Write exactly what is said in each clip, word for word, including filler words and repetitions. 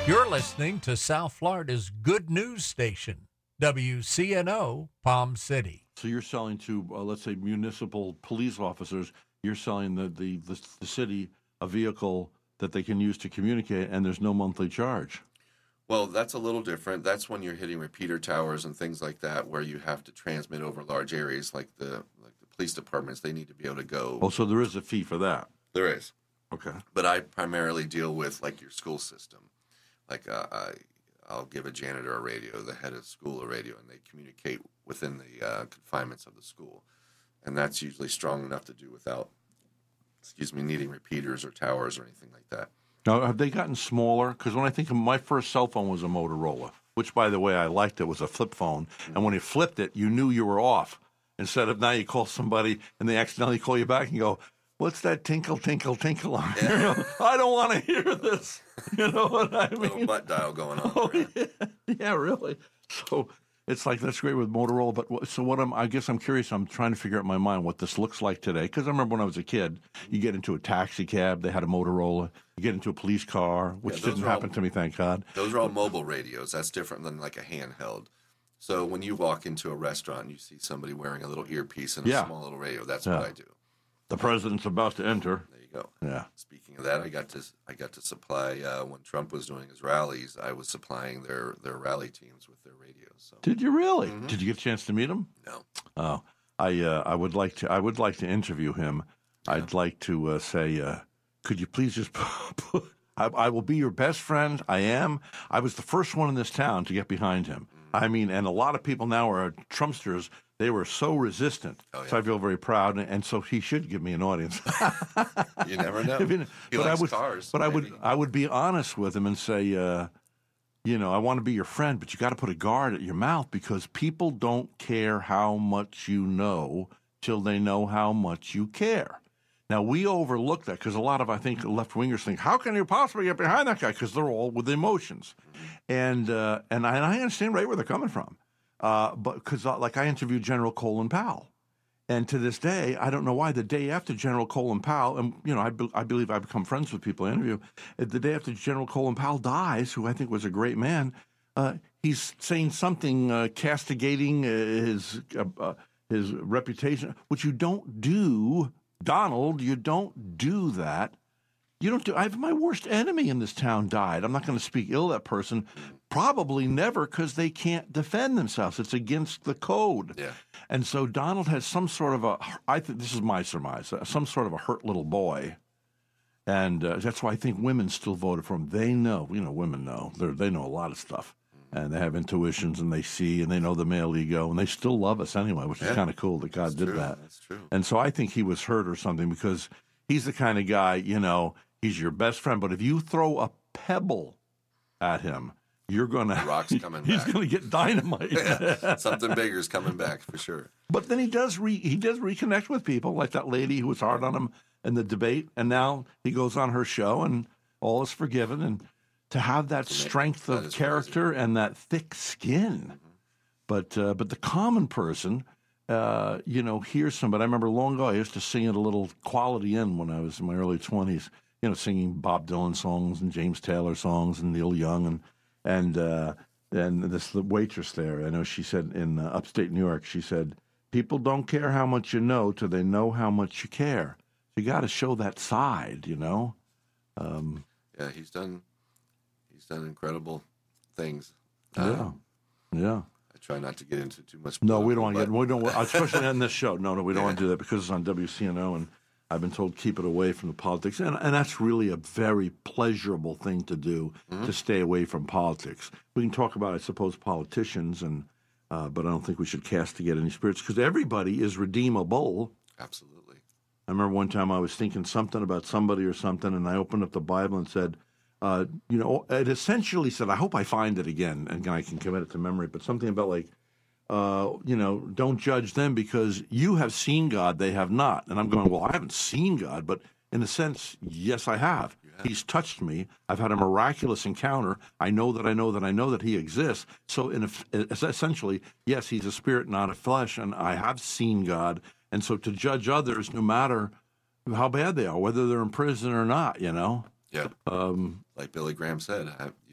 You're listening to South Florida's good news station, W C N O Palm City. So you're selling to, uh, let's say, municipal police officers, you're selling the, the, the, the city a vehicle that they can use to communicate, and there's no monthly charge. Well, that's a little different. That's when you're hitting repeater towers and things like that, where you have to transmit over large areas, like the like the police departments. They need to be able to go. Oh, so there is a fee for that. There is. Okay. But I primarily deal with like your school system. Like uh, I, I'll give a janitor a radio, the head of school a radio, and they communicate within the uh, confinements of the school, and that's usually strong enough to do without, excuse me, needing repeaters or towers or anything like that. Now, have they gotten smaller? Because when I think of my first cell phone was a Motorola, which, by the way, I liked. It was a flip phone. Mm-hmm. And when you flipped it, you knew you were off. Instead of now you call somebody and they accidentally call you back and go, what's that tinkle, tinkle, tinkle on? Yeah. You know, I don't want to hear this. You know what I mean? Little butt dial going on. Oh, yeah. yeah, really. So it's like, that's great with Motorola. But so what I'm, I guess I'm curious. I'm trying to figure out in my mind what this looks like today. Because I remember when I was a kid, you get into a taxi cab, they had a Motorola. You get into a police car, which yeah, didn't happen all, to me, thank God. Those are all mobile radios. That's different than like a handheld. So when you walk into a restaurant and you see somebody wearing a little earpiece and a yeah. small little radio, that's yeah. what I do. The president's about to enter. There you go. Yeah. Speaking of that, I got to I got to supply uh, when Trump was doing his rallies. I was supplying their, their rally teams with their radios. So. Did you really? Mm-hmm. Did you get a chance to meet him? No. Oh, I uh, I would like to I would like to interview him. Yeah. I'd like to uh, say, uh, could you please just put, I, I will be your best friend. I am. I was the first one in this town to get behind him. Mm-hmm. I mean, and a lot of people now are Trumpsters. They were so resistant, oh, yeah. so I feel very proud, and, and so he should give me an audience. You never know. He but likes I would, cars. But maybe. I would, I would be honest with him and say, uh, you know, I want to be your friend, but you got to put a guard at your mouth because people don't care how much you know till they know how much you care. Now we overlook that because a lot of I think left wingers think, how can you possibly get behind that guy? Because they're all with emotions, and uh, and I, and I understand right where they're coming from. Uh, but because, uh, like, I interviewed General Colin Powell, and to this day, I don't know why. The day after General Colin Powell, and you know, I, be- I believe I become friends with people I interview. The day after General Colin Powell dies, who I think was a great man, uh, he's saying something uh, castigating uh, his uh, uh, his reputation, which you don't do, Donald. You don't do that. You don't do. I have my worst enemy in this town died. I'm not going to speak ill of that person. Probably never, because they can't defend themselves. It's against the code. Yeah. And so Donald has some sort of a. I think this is my surmise. Uh, some sort of a hurt little boy, and uh, that's why I think women still voted for him. They know. You know, women know. They they know a lot of stuff, and they have intuitions, and they see, and they know the male ego, and they still love us anyway, which yeah. is kind of cool that God That's did true. that. That's true. And so I think he was hurt or something because he's the kind of guy. You know. He's your best friend, but if you throw a pebble at him, you're gonna the rock's coming he's back. He's gonna get dynamite. Yeah, something bigger is coming back for sure. But then he does re, he does reconnect with people, like that lady who was hard on him in the debate, and now he goes on her show, and all is forgiven. And to have that strength that of character crazy. And that thick skin, mm-hmm. but uh, but the common person. Uh, you know, hears somebody. I remember long ago, I used to sing at a little Quality Inn when I was in my early twenties. You know, singing Bob Dylan songs and James Taylor songs and Neil Young and and uh, and this the waitress there. I know she said in uh, upstate New York. She said, "People don't care how much you know till they know how much you care." So you got to show that side, you know. Um, yeah, he's done. He's done incredible things. Yeah, um, yeah. Try not to get into too much. No, we don't want to get. But... We don't, especially on this show. No, no, we don't yeah. want to do that because it's on W C N O, and I've been told keep it away from the politics, and and that's really a very pleasurable thing to do mm-hmm. to stay away from politics. We can talk about, I suppose, politicians, and uh, but I don't think we should castigate any spirits because everybody is redeemable. Absolutely. I remember one time I was thinking something about somebody or something, and I opened up the Bible and said. Uh, you know, it essentially said, I hope I find it again and I can commit it to memory, but something about like, uh, you know, don't judge them because you have seen God, they have not. And I'm going, well, I haven't seen God, but in a sense, yes, I have. have. He's touched me. I've had a miraculous encounter. I know that I know that I know that he exists. So in a, essentially, yes, he's a spirit, not a flesh, and I have seen God. And so to judge others, no matter how bad they are, whether they're in prison or not, you know. Yeah. Um, like Billy Graham said, I, you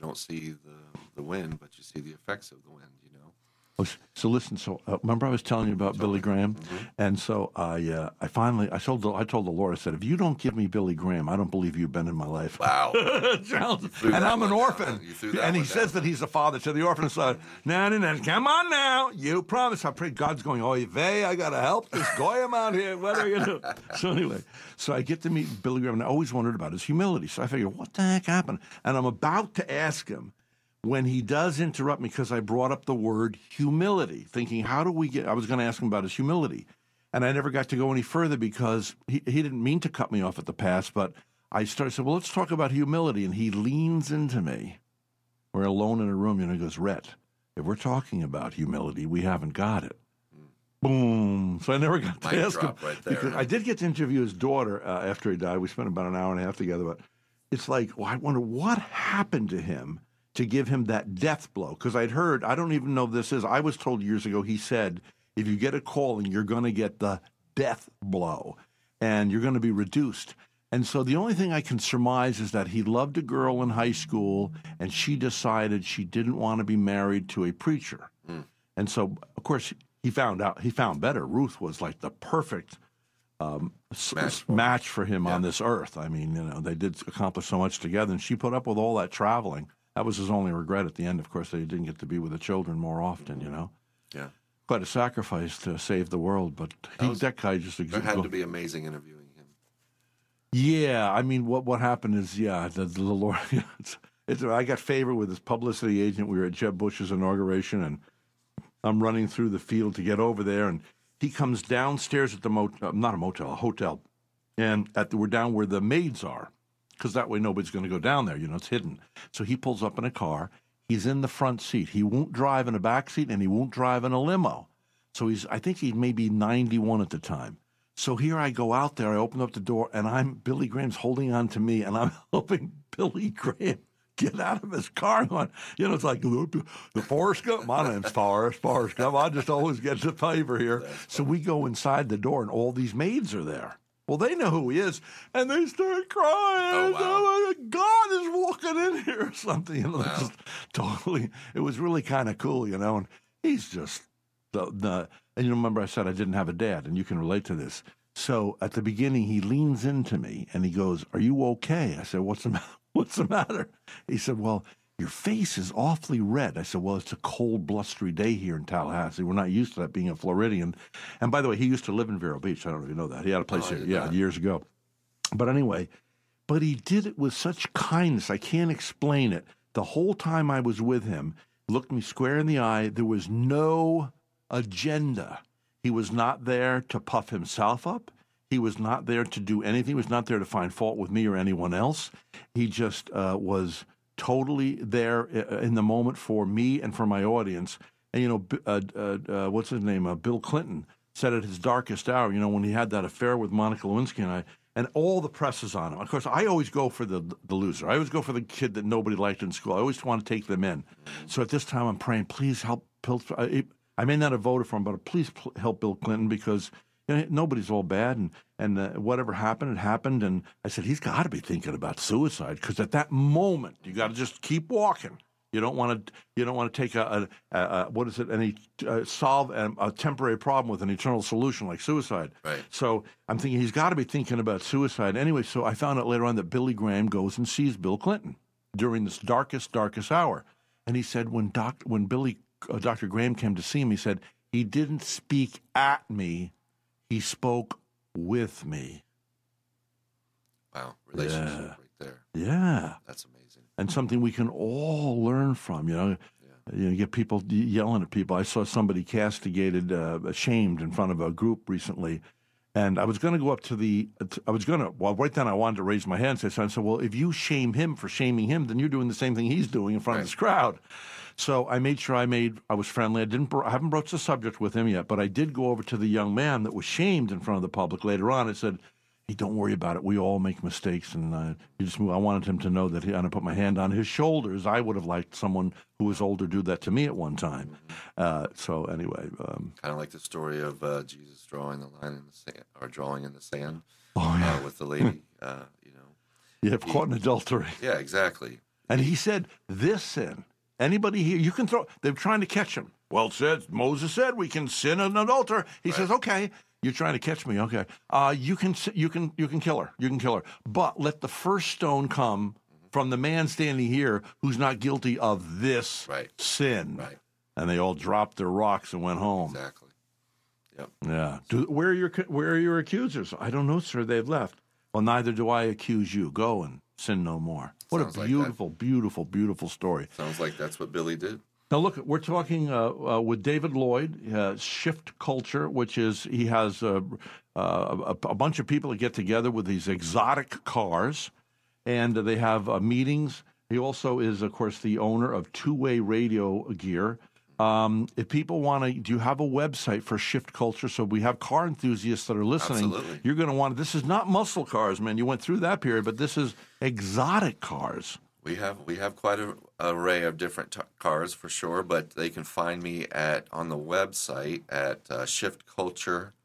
don't see the the wind, but you see the effects of the wind. You know. Oh, so listen. So uh, remember, I was telling you about Billy Graham, Mm-hmm. and so I, uh, I finally, I told, the, I told the Lord, I said, if you don't give me Billy Graham, I don't believe you've been in my life. Wow. and that I'm an one down, orphan. huh? You threw that And he one says down. that he's a father to the orphan. So, no, no, no, come on now. You promise. I pray God's going, oh, vey, I got to help this goyim out here. What are you going to do? So anyway, so I get to meet Billy Graham, and I always wondered about his humility. So I figure, what the heck happened? And I'm about to ask him, when he does interrupt me, because I brought up the word humility, thinking, how do we get, I was going to ask him about his humility. And I never got to go any further because he, he didn't mean to cut me off at the pass, but I started, said, well, let's talk about humility. And he leans into me. We're alone in a room, and he goes, Rhett, if we're talking about humility, we haven't got it. Mm. Boom. So I never got to Mic ask him. drop right there, because huh? I did get to interview his daughter uh, after he died. We spent about an hour and a half together, but it's like, well, I wonder what happened to him to give him that death blow. Because I'd heard, I don't even know if this is, I was told years ago, he said, if you get a calling, you're going to get the death blow, and you're going to be reduced. And so the only thing I can surmise is that he loved a girl in high school, and she decided she didn't want to be married to a preacher. Mm. And so, of course, he found out, he found better. Ruth was like the perfect um, match, match for him yeah. on this earth. I mean, you know, they did accomplish so much together, and she put up with all that traveling. That was his only regret at the end. Of course, they didn't get to be with the children more often, you know. Yeah. Quite a sacrifice to save the world, but he, that, was, that guy just existed. It had to be amazing interviewing him. Yeah, I mean, what what happened is, yeah, the, the Lord, it's, it's, I got favor with his publicity agent. We were at Jeb Bush's inauguration, and I'm running through the field to get over there, and he comes downstairs at the motel, not a motel, a hotel, and at the, we're down where the maids are. Because that way nobody's going to go down there. You know, it's hidden. So he pulls up in a car. He's in the front seat. He won't drive in a back seat, and he won't drive in a limo. So he's, I think he may be ninety-one at the time. So here I go out there. I open up the door, and I'm Billy Graham's holding on to me, and I'm helping Billy Graham get out of his car. I'm going, you know, it's like the, the Forrest Gump. My name's Forrest, Forrest Gump. I just always get the favor here. So we go inside the door, and all these maids are there. Well, they know who he is, and they start crying. Oh, wow. God is walking in here or something. You know, Wow. just totally. It was really kind of cool, you know. And he's just the the. And you remember I said I didn't have a dad, and you can relate to this. So at the beginning, he leans into me and he goes, "Are you okay?" I said, "What's the matter? What's the matter?" He said, "Well, your face is awfully red." I said, "Well, it's a cold, blustery day here in Tallahassee. We're not used to that being a Floridian." And by the way, he used to live in Vero Beach. I don't know if you know that. He had a place Oh, I here, did yeah, not. years ago. But anyway, but he did it with such kindness. I can't explain it. The whole time I was with him, looked me square in the eye. There was no agenda. He was not there to puff himself up. He was not there to do anything. He was not there to find fault with me or anyone else. He just uh, was totally there in the moment for me and for my audience. And, you know, uh, uh, uh, what's his name? Uh, Bill Clinton said at his darkest hour, you know, when he had that affair with Monica Lewinsky and I, and all the press is on him. Of course, I always go for the the loser. I always go for the kid that nobody liked in school. I always want to take them in. So at this time, I'm praying, please help Bill. I may not have voted for him, but please help Bill Clinton because you know, nobody's all bad, and and uh, whatever happened, it happened. And I said he's got to be thinking about suicide because at that moment you got to just keep walking. You don't want to you don't want to take a, a, a what is it? Any uh, solve a, a temporary problem with an eternal solution like suicide. Right. So I'm thinking he's got to be thinking about suicide anyway. So I found out later on that Billy Graham goes and sees Bill Clinton during this darkest darkest hour, and he said when doc when Billy uh, Doctor Graham came to see him, he said he didn't speak at me. He spoke with me. Wow, relationship Yeah. right there. Yeah. That's amazing. And something we can all learn from, you know. Yeah. You know, you get people yelling at people. I saw somebody castigated, uh, ashamed in front of a group recently. And I was going to go up to the, I was going to, well, right then I wanted to raise my hand and say something. I said, well, if you shame him for shaming him, then you're doing the same thing he's doing in front Right. of this crowd. So I made sure I made, I was friendly. I didn't, bro- I haven't broached the subject with him yet, but I did go over to the young man that was shamed in front of the public later on. I said, hey, don't worry about it. We all make mistakes. And uh, you just move. I wanted him to know that he, and I put my hand on his shoulders. I would have liked someone who was older do that to me at one time. Uh, so anyway. Um, Kind of like the story of uh, Jesus drawing the line in the sand, or drawing in the sand oh, yeah. uh, with the lady. uh, you know. Yeah, caught in adultery. Yeah, exactly. And he said, this sin, anybody here, you can throw, they're trying to catch him. Well, it says, Moses said we can sin an adulterer. He right. says, okay, you're trying to catch me. Okay. Uh, you can, you can, you can kill her. You can kill her. But let the first stone come from the man standing here who's not guilty of this right. sin. Right. And they all dropped their rocks and went home. Exactly. Yep. Yeah. Do, where are your, where are your accusers? I don't know, sir. They've left. Well, neither do I accuse you. Go and sin no more. What Sounds a beautiful, like beautiful, beautiful story. Sounds like that's what Billy did. Now, look, we're talking uh, uh, with David Lloyd, uh, Shift Culture, which is he has uh, uh, a, a bunch of people that get together with these exotic cars, and they have uh, meetings. He also is, of course, the owner of Two Way Radio Gear. Um, if people want to, do you have a website for Shift Culture? So we have car enthusiasts that are listening. Absolutely. You're going to want, this is not muscle cars, man. You went through that period, but this is exotic cars. We have we have quite an array of different t- cars for sure, but they can find me at on the website at uh, shift culture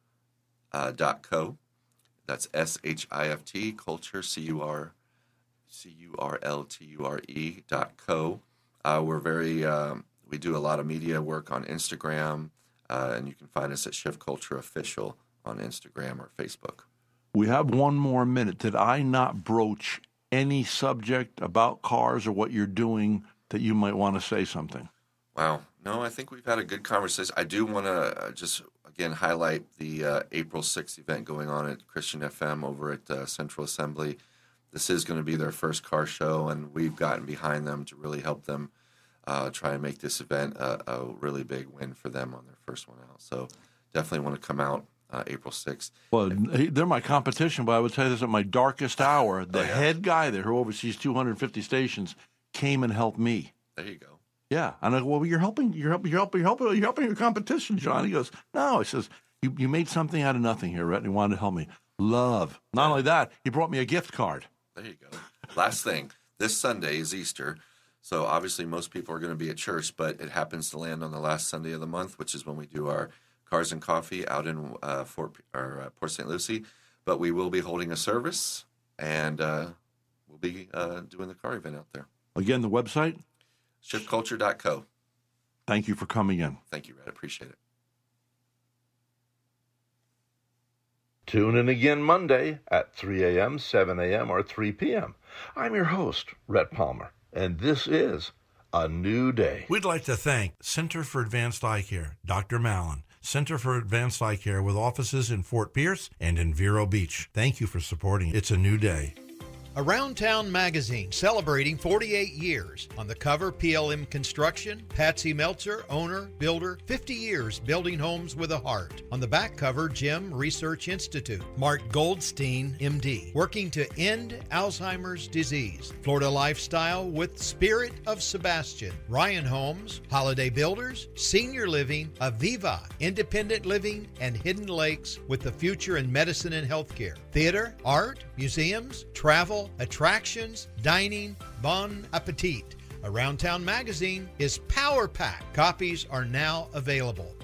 dot co. That's S H I F T, culture, C U R C U R L T U R E dot co. Uh, we're very, um, we do a lot of media work on Instagram, uh, and you can find us at Shift Culture Official on Instagram or Facebook. We have one more minute. Did I not broach any subject about cars or what you're doing that you might want to say something? Wow. No, I think we've had a good conversation. I do want to uh, just, again, highlight the uh, April sixth event going on at Christian F M over at uh, Central Assembly. This is going to be their first car show, and we've gotten behind them to really help them uh, try and make this event a, a really big win for them on their first one out. So definitely want to come out Uh, April sixth. Well, they're my competition, but I would tell you this, at my darkest hour, the oh, yeah. head guy there who oversees two hundred fifty stations came and helped me. There you go. Yeah. And I go, well, you're helping, you're helping, you're helping, you're helping, you're helping your competition, John. He goes, no. He says, you, you made something out of nothing here, Rhett, and he wanted to help me. Love. Not yeah. only that, he brought me a gift card. There you go. Last thing, this Sunday is Easter. So obviously most people are going to be at church, but it happens to land on the last Sunday of the month, which is when we do our Cars and Coffee out in uh, Fort, or, uh, Port Saint Lucie. But we will be holding a service, and uh, we'll be uh, doing the car event out there. Again, the website? shift culture dot co. Thank you for coming in. Thank you, Red. I appreciate it. Tune in again Monday at three a.m., seven a.m., or three p.m. I'm your host, Rhett Palmer, and this is A New Day. We'd like to thank Center for Advanced Eye Care, Doctor Mallon, Center for Advanced Eye Care with offices in Fort Pierce and in Vero Beach. Thank you for supporting It's a New Day. Around Town Magazine, celebrating forty-eight years. On the cover, P L M Construction, Patsy Meltzer, owner, builder, fifty years building homes with a heart. On the back cover, Jim Research Institute, Mark Goldstein, M D, working to end Alzheimer's disease. Florida Lifestyle with Spirit of Sebastian, Ryan Homes, Holiday Builders, Senior Living, Aviva, Independent Living, and Hidden Lakes with the future in medicine and healthcare. Theater, art, museums, travel, attractions, dining, bon appetit. Around Town Magazine is power packed. Copies are now available.